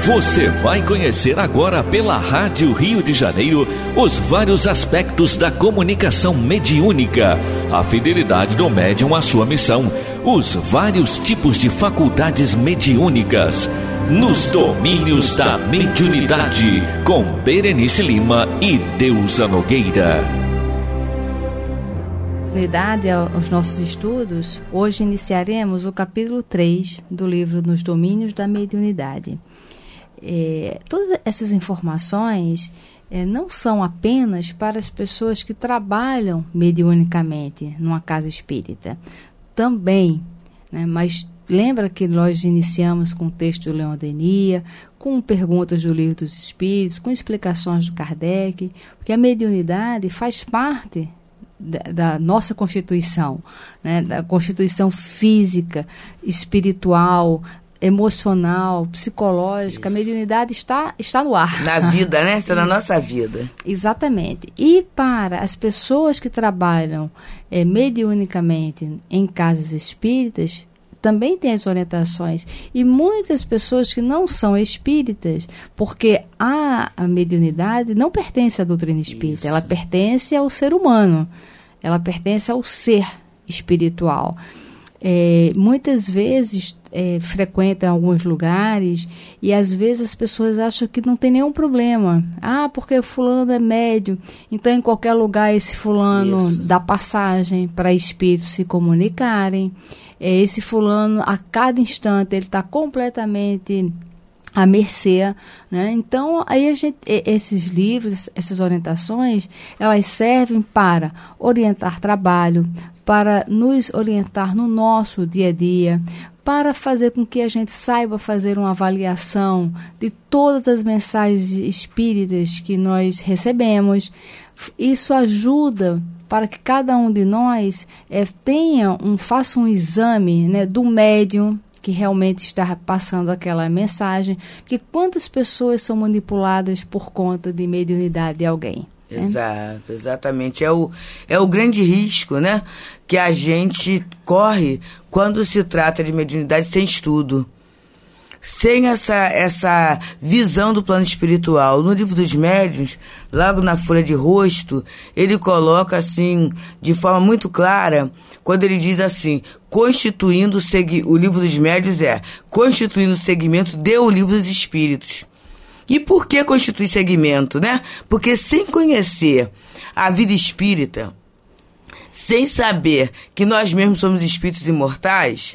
Você vai conhecer agora pela Rádio Rio de Janeiro os vários aspectos da comunicação mediúnica, a fidelidade do médium à sua missão, os vários tipos de faculdades mediúnicas, nos domínios da mediunidade, com Berenice Lima e Deusa Nogueira. Continuidade aos nossos estudos, hoje iniciaremos o capítulo 3 do livro Nos Domínios da Mediunidade. Todas essas informações não são apenas para as pessoas que trabalham mediunicamente numa casa espírita, também, né? Mas lembra que nós iniciamos com o texto do Leon Denis, com perguntas do Livro dos Espíritos, com explicações do Kardec, porque a mediunidade faz parte da nossa constituição, né? Da constituição física, espiritual, emocional, psicológica. Isso. A mediunidade está no ar. Na vida, né? Está na nossa vida. Exatamente. E para as pessoas que trabalham mediunicamente em casas espíritas, também tem as orientações. E muitas pessoas que não são espíritas, porque a mediunidade não pertence à doutrina espírita. Isso. Ela pertence ao ser humano. Ela pertence ao ser espiritual. Muitas vezes frequentam alguns lugares e às vezes as pessoas acham que não tem nenhum problema. Porque fulano é médium, então em qualquer lugar esse fulano dá passagem para espíritos se comunicarem. Esse fulano, a cada instante, ele está completamente à mercê, né? Então, aí esses livros, essas orientações, elas servem para orientar trabalho, para nos orientar no nosso dia a dia, para fazer com que a gente saiba fazer uma avaliação de todas as mensagens espíritas que nós recebemos. Isso ajuda para que cada um de nós faça um exame, né, do médium que realmente está passando aquela mensagem, porque quantas pessoas são manipuladas por conta de mediunidade de alguém? Exato, exatamente. É o grande risco, né, que a gente corre quando se trata de mediunidade sem estudo, sem essa visão do plano espiritual. No Livro dos Médiuns, logo na folha de rosto, ele coloca assim, de forma muito clara, quando ele diz assim, o Livro dos Médiuns constituindo o segmento do Livro dos Espíritos. E por que constitui segmento, né? Porque sem conhecer a vida espírita, sem saber que nós mesmos somos espíritos imortais,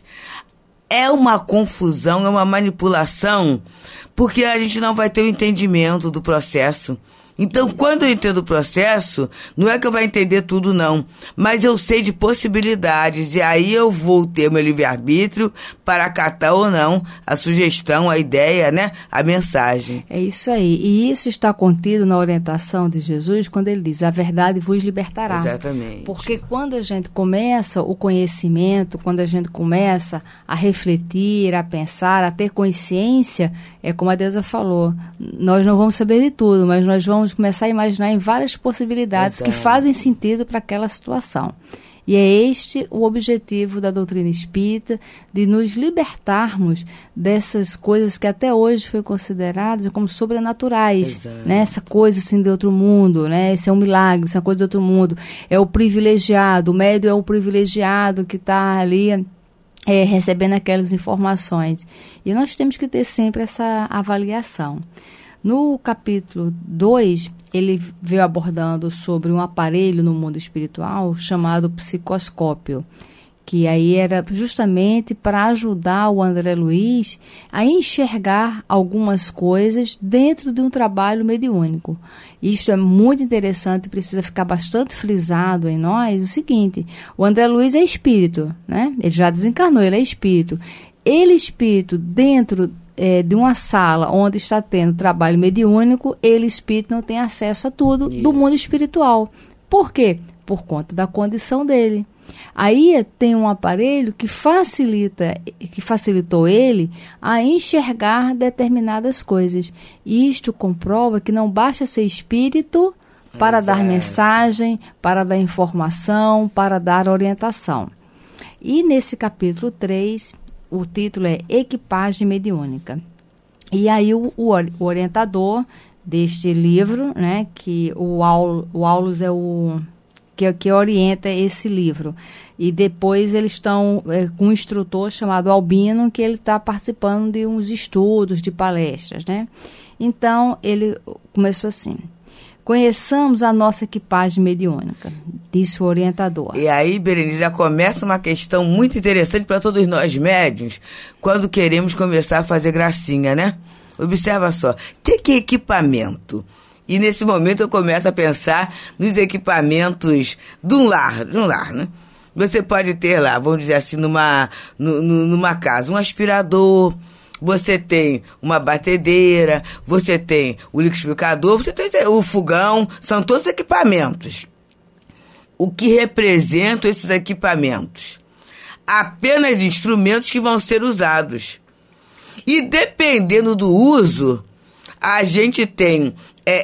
é uma confusão, é uma manipulação, porque a gente não vai ter o entendimento do processo. Então, quando eu entendo o processo, não é que eu vou entender tudo, não, mas eu sei de possibilidades, e aí eu vou ter meu livre-arbítrio para acatar ou não a sugestão, a ideia, né, a mensagem. É isso aí, e isso está contido na orientação de Jesus, quando ele diz, a verdade vos libertará. Exatamente. Porque quando a gente começa o conhecimento, quando a gente começa a refletir, a pensar, a ter consciência, é como a Deusa falou, nós não vamos saber de tudo, mas nós vamos começar a imaginar em várias possibilidades que fazem sentido para aquela situação. E é este o objetivo da doutrina espírita, de nos libertarmos dessas coisas que até hoje foram consideradas como sobrenaturais. Né? Essa coisa assim de outro mundo, né? Esse é um milagre, essa coisa de outro mundo. É o privilegiado, o médium é o privilegiado que está ali recebendo aquelas informações. E nós temos que ter sempre essa avaliação. No capítulo 2, ele veio abordando sobre um aparelho no mundo espiritual chamado psicoscópio, que aí era justamente para ajudar o André Luiz a enxergar algumas coisas dentro de um trabalho mediúnico. Isso é muito interessante, precisa ficar bastante frisado em nós, o seguinte, o André Luiz é espírito, né? Ele já desencarnou, ele é espírito. Ele, espírito, dentro de uma sala onde está tendo trabalho mediúnico, ele, espírito, não tem acesso a tudo do mundo espiritual. Por quê? Por conta da condição dele. Aí tem um aparelho que facilitou ele a enxergar determinadas coisas. Isto comprova que não basta ser espírito para dar mensagem, para dar informação, para dar orientação. E nesse capítulo 3, o título é Equipagem Mediúnica. E aí o orientador deste livro, né, que o Aulus é o que orienta esse livro. E depois eles estão com um instrutor chamado Albino, que ele está participando de uns estudos, de palestras, né? Então, ele começou assim: conheçamos a nossa equipagem mediúnica, disse o orientador. E aí, Berenice, já começa uma questão muito interessante para todos nós médiuns, quando queremos começar a fazer gracinha, né? Observa só, o que é equipamento? E nesse momento eu começo a pensar nos equipamentos de um lar, né? Você pode ter lá, vamos dizer assim, numa casa, um aspirador, você tem uma batedeira, você tem o liquidificador, você tem o fogão, são todos equipamentos. O que representam esses equipamentos? Apenas instrumentos que vão ser usados. E dependendo do uso, a gente tem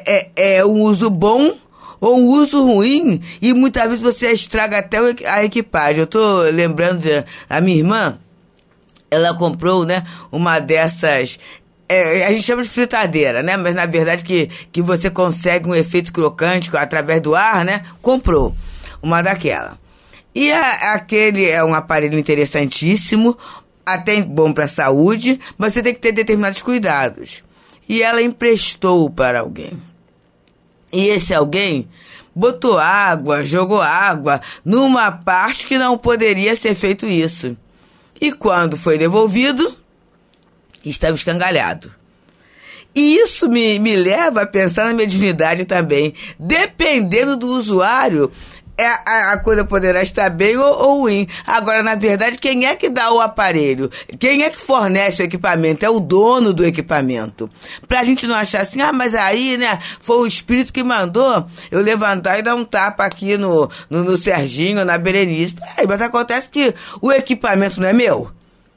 um uso bom ou um uso ruim, e muitas vezes você estraga até a equipagem. Eu estou lembrando a minha irmã, ela comprou, né, uma dessas, a gente chama de fritadeira, né, mas na verdade que você consegue um efeito crocante através do ar, né, comprou uma daquela. E aquele é um aparelho interessantíssimo, até bom para a saúde, mas você tem que ter determinados cuidados. E ela emprestou para alguém. E esse alguém botou água, jogou água numa parte que não poderia ser feito isso. E quando foi devolvido, estava escangalhado. E isso me leva a pensar na mediunidade também. Dependendo do usuário, a coisa poderá estar bem ou ruim. Agora, na verdade, quem é que dá o aparelho? Quem é que fornece o equipamento? É o dono do equipamento. Pra gente não achar assim, mas aí, né, foi o espírito que mandou eu levantar e dar um tapa aqui no Serginho, na Berenice. Peraí, mas acontece que o equipamento não é meu.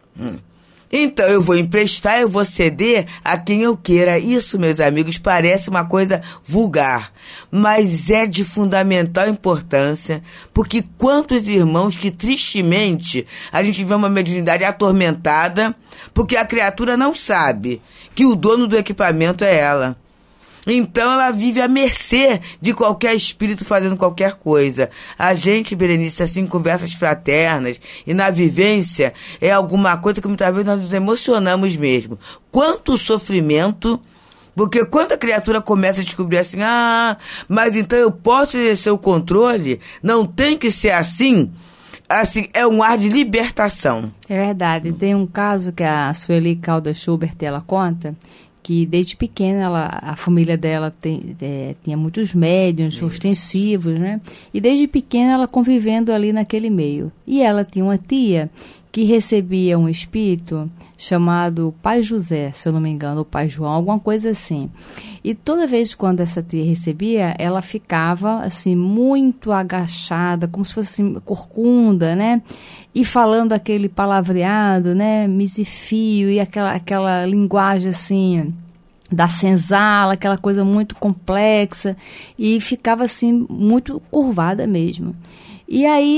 Então, eu vou emprestar, eu vou ceder a quem eu queira. Isso, meus amigos, parece uma coisa vulgar, mas é de fundamental importância, porque quantos irmãos que, tristemente, a gente vê uma mediunidade atormentada, porque a criatura não sabe que o dono do equipamento é ela. Então ela vive à mercê de qualquer espírito fazendo qualquer coisa. A gente, Berenice, assim, conversas fraternas e na vivência é alguma coisa que muitas vezes nós nos emocionamos mesmo. Quanto sofrimento, porque quando a criatura começa a descobrir assim, mas então eu posso exercer o controle, não tem que ser assim, é um ar de libertação. É verdade. Tem um caso que a Sueli Caldas Schubert, ela conta, que desde pequena a família dela tinha muitos médiuns ostensivos, né? E desde pequena ela convivendo ali naquele meio. E ela tinha uma tia que recebia um espírito chamado Pai José, se eu não me engano, ou Pai João, alguma coisa assim. E toda vez quando essa tia recebia, ela ficava assim muito agachada, como se fosse assim, corcunda, né? E falando aquele palavreado, né? Misifio e aquela linguagem assim da senzala, aquela coisa muito complexa, e ficava assim muito curvada mesmo. E aí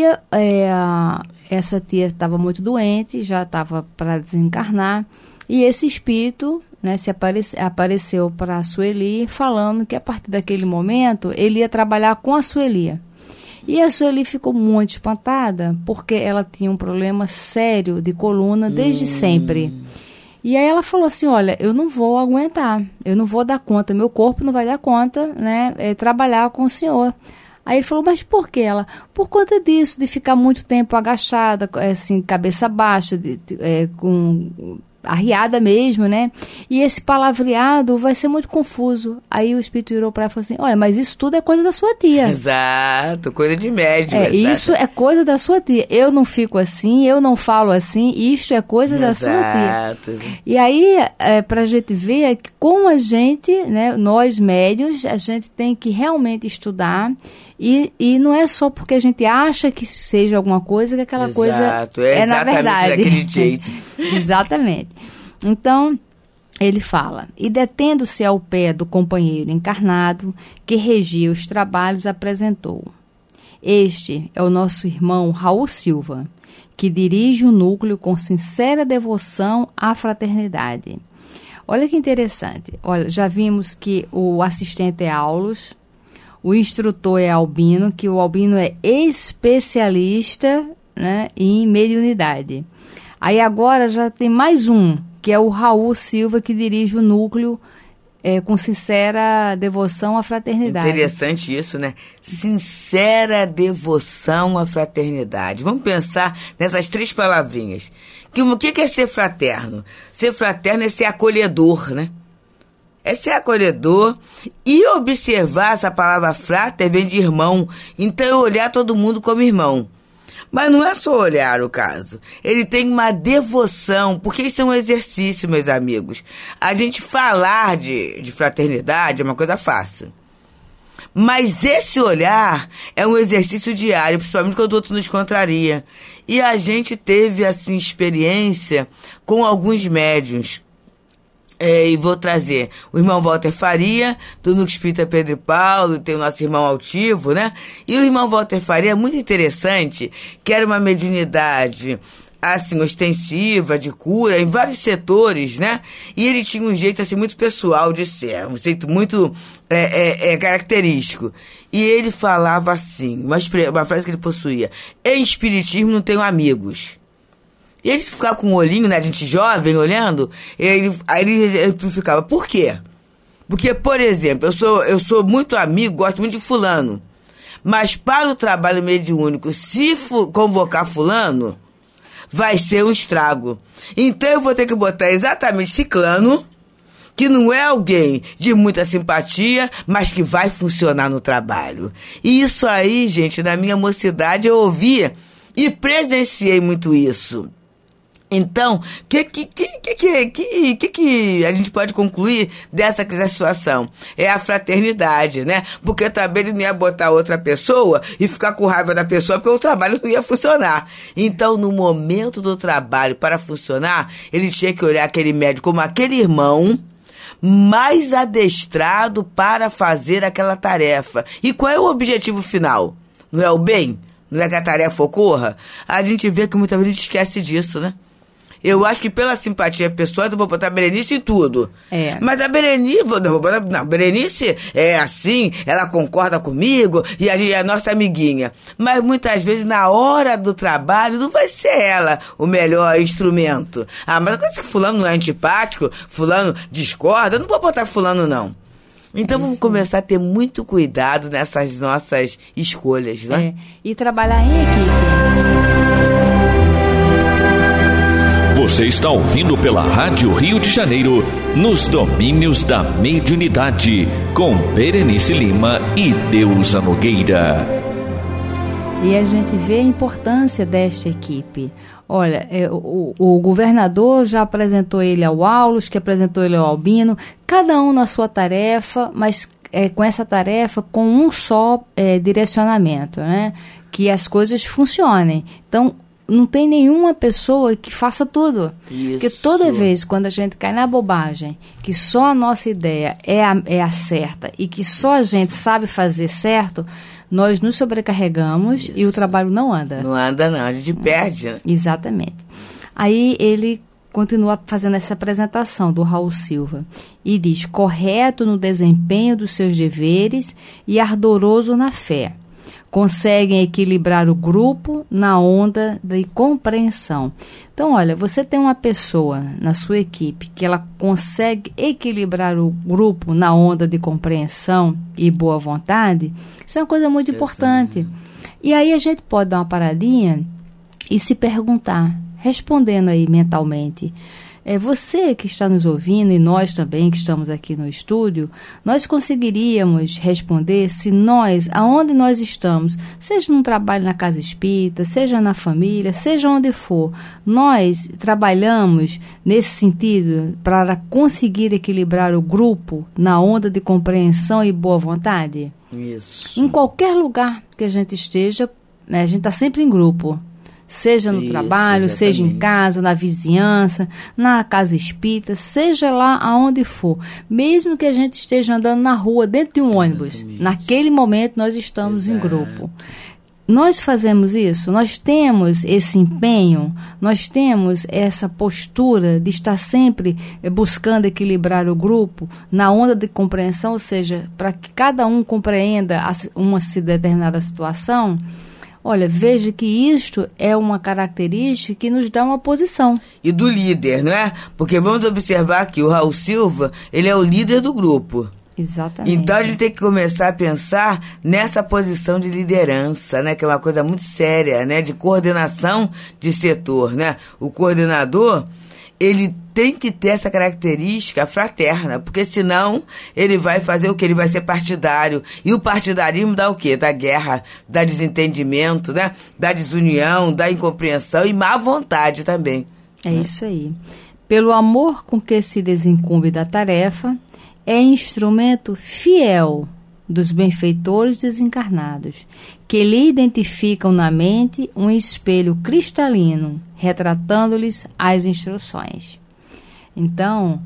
essa tia estava muito doente, já estava para desencarnar, e esse espírito, né, apareceu para a Sueli, falando que a partir daquele momento ele ia trabalhar com a Sueli. E a Sueli ficou muito espantada, porque ela tinha um problema sério de coluna desde sempre. E aí ela falou assim, olha, eu não vou aguentar, eu não vou dar conta, meu corpo não vai dar conta, né, trabalhar com o senhor. Aí ele falou, mas por que ela? Por conta disso, de ficar muito tempo agachada, assim, cabeça baixa, com arriada mesmo, né? E esse palavreado vai ser muito confuso. Aí o espírito virou para ela e falou assim, olha, mas isso tudo é coisa da sua tia. Exato, coisa de médium. Isso é coisa da sua tia. Eu não fico assim, eu não falo assim, isto é coisa da sua tia. E aí, pra gente ver que como a gente, né, nós médiuns, a gente tem que realmente estudar. E não é só porque a gente acha que seja alguma coisa que aquela coisa é na verdade. Daquele jeito. Exatamente. Então, ele fala, e detendo-se ao pé do companheiro encarnado que regia os trabalhos, apresentou. Este é o nosso irmão Raul Silva, que dirige o núcleo com sincera devoção à fraternidade. Olha que interessante. Olha, já vimos que o assistente é Aulus, o instrutor é Albino, que o Albino é especialista, né, em mediunidade. Aí agora já tem mais um, que é o Raul Silva, que dirige o núcleo com sincera devoção à fraternidade. Interessante isso, né? Sincera devoção à fraternidade. Vamos pensar nessas 3 palavrinhas. O que é ser fraterno? Ser fraterno é ser acolhedor, né? É ser acolhedor e observar, essa palavra frater vem de irmão. Então é olhar todo mundo como irmão. Mas não é só olhar o caso. Ele tem uma devoção, porque isso é um exercício, meus amigos. A gente falar de fraternidade é uma coisa fácil. Mas esse olhar é um exercício diário, principalmente quando o outro nos contraria. E a gente teve, assim, experiência com alguns médiuns. E vou trazer o irmão Walter Faria, do Núcleo Espírita Pedro e Paulo, tem o nosso irmão Altivo, né? E o irmão Walter Faria é muito interessante, que era uma mediunidade, assim, ostensiva, de cura, em vários setores, né? E ele tinha um jeito, assim, muito pessoal de ser, um jeito muito característico. E ele falava assim, uma frase que ele possuía: em espiritismo não tenho amigos. E a gente ficava com um olhinho, né, a gente jovem, olhando, aí ele ficava, por quê? Porque, por exemplo, eu sou muito amigo, gosto muito de fulano, mas para o trabalho mediúnico, se convocar fulano, vai ser um estrago. Então eu vou ter que botar exatamente ciclano, que não é alguém de muita simpatia, mas que vai funcionar no trabalho. E isso aí, gente, na minha mocidade eu ouvia e presenciei muito isso. Então, que a gente pode concluir dessa situação? É a fraternidade, né? Porque também ele não ia botar outra pessoa e ficar com raiva da pessoa, porque o trabalho não ia funcionar. Então, no momento do trabalho, para funcionar, ele tinha que olhar aquele médico como aquele irmão mais adestrado para fazer aquela tarefa. E qual é o objetivo final? Não é o bem? Não é que a tarefa ocorra? A gente vê que muitas vezes a gente esquece disso, né? Eu acho que pela simpatia pessoal eu vou botar a Berenice em tudo. Mas a Berenice é assim, ela concorda comigo e a gente é a nossa amiguinha. Mas muitas vezes na hora do trabalho não vai ser ela o melhor instrumento. Mas quando fulano não é antipático, fulano discorda, não vou botar fulano não. Então vamos começar a ter muito cuidado nessas nossas escolhas, né? E trabalhar em equipe. Você está ouvindo pela Rádio Rio de Janeiro, Nos Domínios da Mediunidade, com Berenice Lima e Deusa Nogueira. E a gente vê a importância desta equipe. Olha, o governador já apresentou ele ao Aulus, que apresentou ele ao Albino, cada um na sua tarefa, mas com essa tarefa com um só direcionamento, né? Que as coisas funcionem. Então, não tem nenhuma pessoa que faça tudo. Isso. Porque toda vez quando a gente cai na bobagem, que só a nossa ideia é a certa e que só a gente sabe fazer certo, nós nos sobrecarregamos. Isso. E o trabalho não anda. Não anda não, a gente perde, né? Exatamente. Aí ele continua fazendo essa apresentação do Raul Silva e diz: correto no desempenho dos seus deveres e ardoroso na fé. Conseguem equilibrar o grupo na onda de compreensão. Então, olha, você tem uma pessoa na sua equipe que ela consegue equilibrar o grupo na onda de compreensão e boa vontade, isso é uma coisa muito importante. E aí a gente pode dar uma paradinha e se perguntar, respondendo aí mentalmente, você que está nos ouvindo e nós também que estamos aqui no estúdio, nós conseguiríamos responder se nós, aonde nós estamos, seja num trabalho na casa espírita, seja na família, seja onde for, nós trabalhamos nesse sentido para conseguir equilibrar o grupo na onda de compreensão e boa vontade? Isso. Em qualquer lugar que a gente esteja, né, a gente está sempre em grupo. Seja no trabalho, exatamente. Seja em casa, na vizinhança, na casa espírita, seja lá aonde for. Mesmo que a gente esteja andando na rua, dentro de um ônibus, naquele momento nós estamos em grupo. nós fazemos isso, nós temos esse empenho, nós temos essa postura de estar sempre buscando equilibrar o grupo na onda de compreensão, ou seja, para que cada um compreenda uma determinada situação. Olha, veja que isto é uma característica que nos dá uma posição. E do líder, não é? Porque vamos observar que o Raul Silva, ele é o líder do grupo. Exatamente. Então ele tem que começar a pensar nessa posição de liderança, né? Que é uma coisa muito séria, né? De coordenação de setor, né? O coordenador, ele tem que ter essa característica fraterna, porque senão ele vai fazer o quê? Ele vai ser partidário. E o partidarismo dá o quê? Dá guerra, dá desentendimento, né? Dá desunião, dá incompreensão e má vontade também. É isso aí. Pelo amor com que se desincumbe da tarefa, é instrumento fiel dos benfeitores desencarnados, que lhe identificam na mente um espelho cristalino, retratando-lhes as instruções. Então,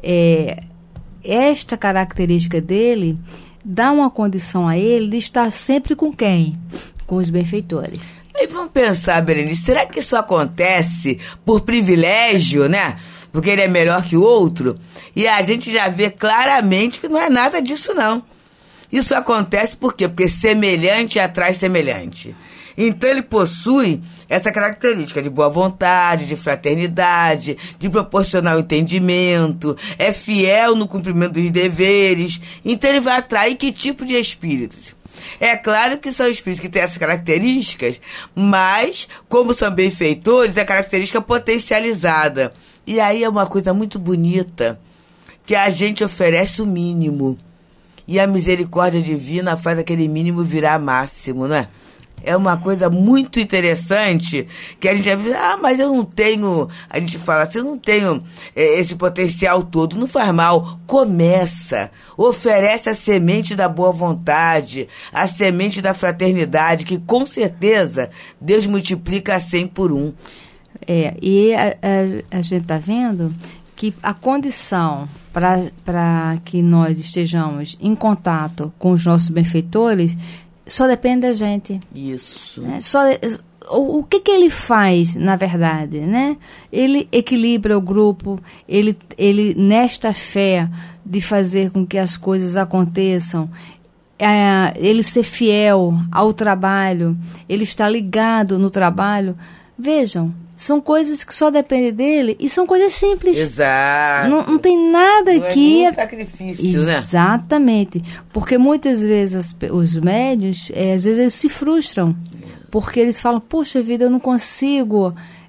esta característica dele dá uma condição a ele de estar sempre com quem? Com os benfeitores. E vamos pensar, Berenice, será que isso acontece por privilégio, né? Porque ele é melhor que o outro? E a gente já vê claramente que não é nada disso, não. Isso acontece por quê? Porque semelhante atrai semelhante. Então ele possui essa característica de boa vontade, de fraternidade, de proporcionar o entendimento, é fiel no cumprimento dos deveres. Então ele vai atrair que tipo de espíritos? É claro que são espíritos que têm essas características, mas, como são benfeitores, é característica potencializada. E aí é uma coisa muito bonita, que a gente oferece o mínimo. E a misericórdia divina faz aquele mínimo virar máximo, não é? É uma coisa muito interessante, que a gente já viu, mas eu não tenho, a gente fala assim, eu não tenho esse potencial todo, não faz mal, começa, oferece a semente da boa vontade, a semente da fraternidade, que com certeza Deus multiplica a 100 por 1. E a gente está vendo que a condição para que nós estejamos em contato com os nossos benfeitores só depende da gente. Isso. Né? O que ele faz, na verdade, né? Ele equilibra o grupo, ele nesta fé de fazer com que as coisas aconteçam, ele ser fiel ao trabalho, ele está ligado no trabalho. Vejam, são coisas que só dependem dele e são coisas simples. Exato. Não tem nada aqui. É muito sacrifício, né? Exatamente. Porque muitas vezes os médiuns, às vezes eles se frustram. Porque eles falam, puxa vida, eu não consigo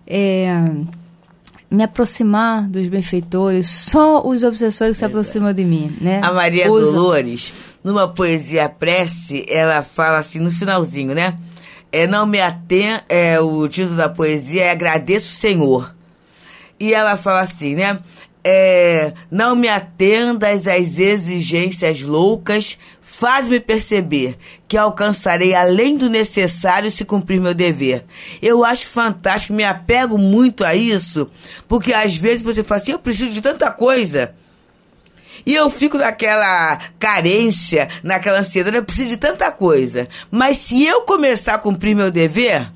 me aproximar dos benfeitores, só os obsessores se aproximam de mim, né? A Maria Dolores, numa poesia prece, ela fala assim, no finalzinho, né? Não me atendo, o título da poesia é Agradeço, Senhor. E ela fala assim, né? Não me atendas às exigências loucas, faz-me perceber que alcançarei além do necessário se cumprir meu dever. Eu acho fantástico, me apego muito a isso, porque às vezes você fala assim, eu preciso de tanta coisa. E eu fico naquela carência, naquela ansiedade, eu preciso de tanta coisa. Mas se eu começar a cumprir meu dever,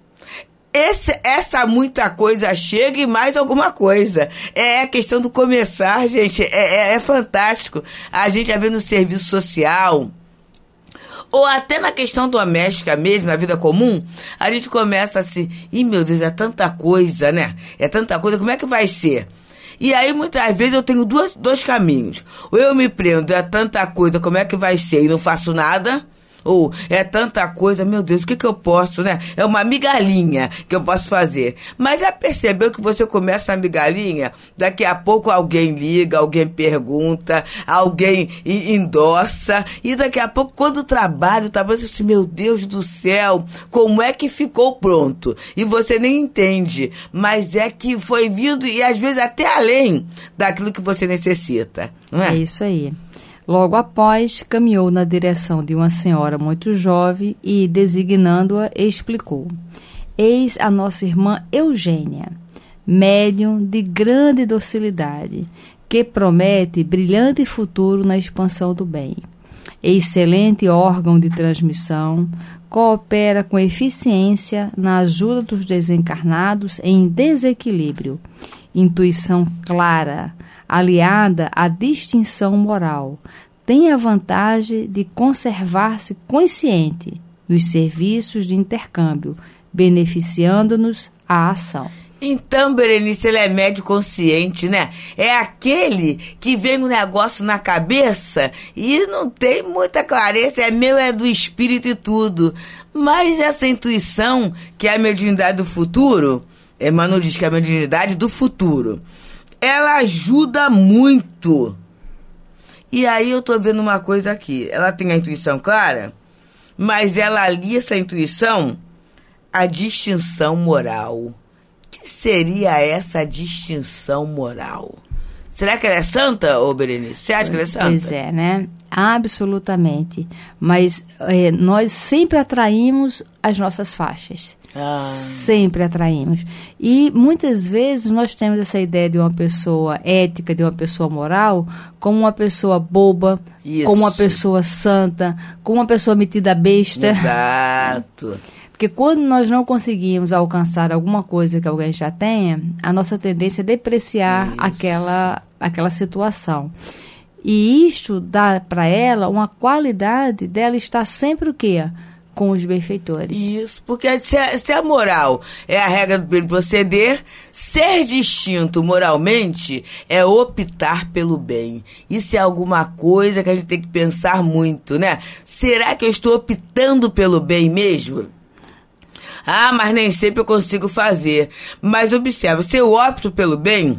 essa muita coisa chega e mais alguma coisa. É a questão do começar, gente. É fantástico. A gente já vê no serviço social, ou até na questão doméstica mesmo, na vida comum, a gente começa assim, meu Deus, é tanta coisa, né? É tanta coisa, como é que vai ser? E aí, muitas vezes, eu tenho dois caminhos. Ou eu me prendo, é tanta coisa, como é que vai ser? E não faço nada. Ou é tanta coisa, meu Deus, o que eu posso, né? É uma migalhinha que eu posso fazer. Mas já percebeu que você começa na migalhinha? Daqui a pouco alguém liga, alguém pergunta, alguém endossa. E daqui a pouco, quando o trabalho assim, meu Deus do céu, como é que ficou pronto? E você nem entende. Mas é que foi vindo e às vezes até além daquilo que você necessita. Não é? É isso aí. Logo após, caminhou na direção de uma senhora muito jovem e, designando-a, explicou: eis a nossa irmã Eugênia, médium de grande docilidade, que promete brilhante futuro na expansão do bem. Excelente órgão de transmissão, coopera com eficiência na ajuda dos desencarnados em desequilíbrio. Intuição clara, aliada à distinção moral, tem a vantagem de conservar-se consciente dos serviços de intercâmbio, beneficiando-nos à ação. Então, Berenice, ele é médio consciente, né? É aquele que vem um negócio na cabeça e não tem muita clareza, é meu, é do espírito e tudo. Mas essa intuição, que é a mediunidade do futuro, Emmanuel diz que é a mediunidade do futuro, ela ajuda muito. E aí eu tô vendo uma coisa aqui, ela tem a intuição clara, mas ela alia essa intuição à distinção moral. Que seria essa distinção moral? Será que ela é santa, ô Berenice? Você acha que ela é santa? Pois é, né? Absolutamente. Mas nós sempre atraímos as nossas faixas. Sempre atraímos. E muitas vezes nós temos essa ideia de uma pessoa ética, de uma pessoa moral, como uma pessoa boba, como uma pessoa santa, como uma pessoa metida besta. Exato. Porque quando nós não conseguimos alcançar alguma coisa que alguém já tenha, a nossa tendência é depreciar aquela situação. E isto dá para ela uma qualidade dela estar sempre o quê? Com os benfeitores. Isso, porque se a moral é a regra do bem proceder, ser distinto moralmente é optar pelo bem. Isso é alguma coisa que a gente tem que pensar muito, né? Será que eu estou optando pelo bem mesmo? Ah, mas nem sempre eu consigo fazer. Mas observa, se eu opto pelo bem,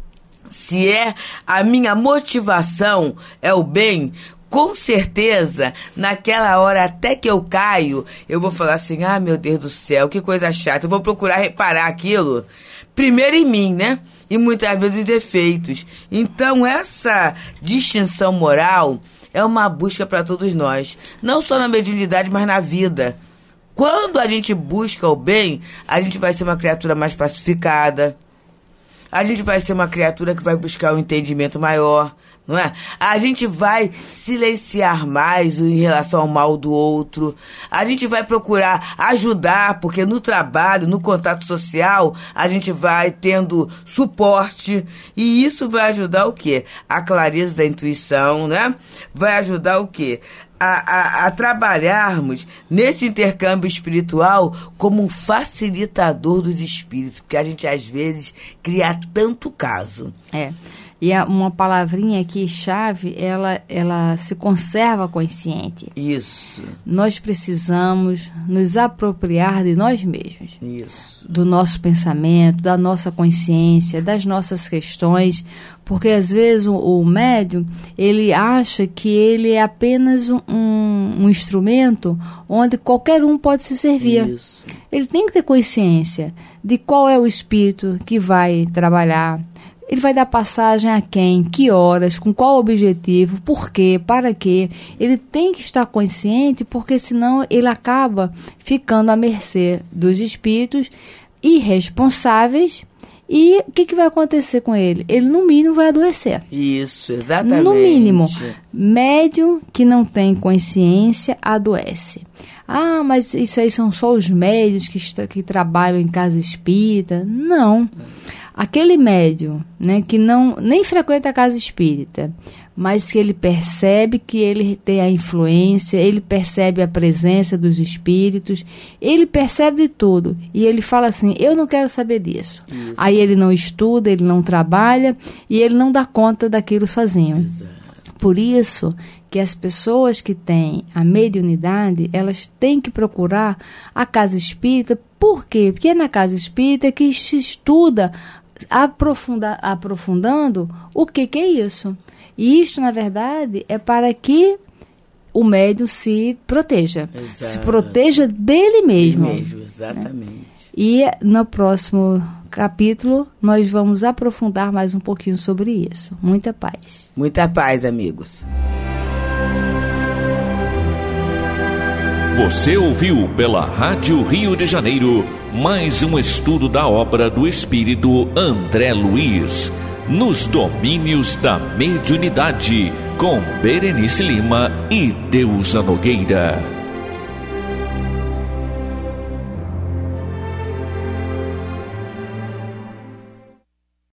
se a minha motivação é o bem, com certeza, naquela hora até que eu caio, eu vou falar assim, ah, meu Deus do céu, que coisa chata. Eu vou procurar reparar aquilo, primeiro em mim, né? E muitas vezes os defeitos. Então, essa distinção moral é uma busca para todos nós. Não só na mediunidade, mas na vida. Quando a gente busca o bem, a gente vai ser uma criatura mais pacificada. A gente vai ser uma criatura que vai buscar um entendimento maior, não é? A gente vai silenciar mais em relação ao mal do outro. A gente vai procurar ajudar, porque no trabalho, no contato social, a gente vai tendo suporte. E isso vai ajudar o quê? A clareza da intuição, né? Vai ajudar o quê? A trabalharmos nesse intercâmbio espiritual como um facilitador dos espíritos, porque a gente às vezes cria tanto caso. E uma palavrinha aqui, chave, ela se conserva consciente. Isso. Nós precisamos nos apropriar de nós mesmos. Isso. Do nosso pensamento, da nossa consciência, das nossas questões, porque às vezes o médium, ele acha que ele é apenas um instrumento onde qualquer um pode se servir. Isso. Ele tem que ter consciência de qual é o espírito que vai trabalhar. Ele vai dar passagem a quem, que horas, com qual objetivo, por quê, para quê. Ele tem que estar consciente, porque senão ele acaba ficando à mercê dos espíritos irresponsáveis. E o que vai acontecer com ele? Ele, no mínimo, vai adoecer. Isso, exatamente. No mínimo, médium que não tem consciência adoece. Ah, mas isso aí são só os médios que trabalham em casa espírita. Não. Aquele médium, né, que nem frequenta a casa espírita, mas que ele percebe que ele tem a influência, ele percebe a presença dos espíritos, ele percebe de tudo. E ele fala assim, eu não quero saber disso. Isso. Aí ele não estuda, ele não trabalha e ele não dá conta daquilo sozinho. Exato. Por isso que as pessoas que têm a mediunidade, elas têm que procurar a casa espírita. Por quê? Porque é na casa espírita que se estuda aprofundando o que é isso. E isto, na verdade, é para que o médium se proteja. Exato. Se proteja dele mesmo. Exatamente. E no próximo capítulo, nós vamos aprofundar mais um pouquinho sobre isso. Muita paz. Muita paz, amigos. Você ouviu pela Rádio Rio de Janeiro mais um estudo da obra do espírito André Luiz, Nos Domínios da Mediunidade, com Berenice Lima e Deusa Nogueira.